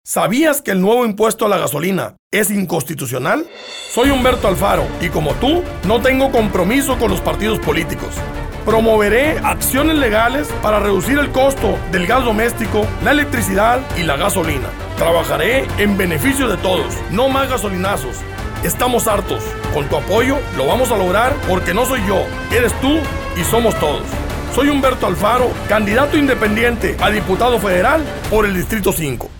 ¿Sabías que el nuevo impuesto a la gasolina es inconstitucional? Soy Humberto Alfaro y como tú, no tengo compromiso con los partidos políticos. Promoveré acciones legales para reducir el costo del gas doméstico, la electricidad y la gasolina. Trabajaré en beneficio de todos, no más gasolinazos. Estamos hartos. Con tu apoyo lo vamos a lograr porque no soy yo, eres tú y somos todos. Soy Humberto Alfaro, candidato independiente a diputado federal por el Distrito 5.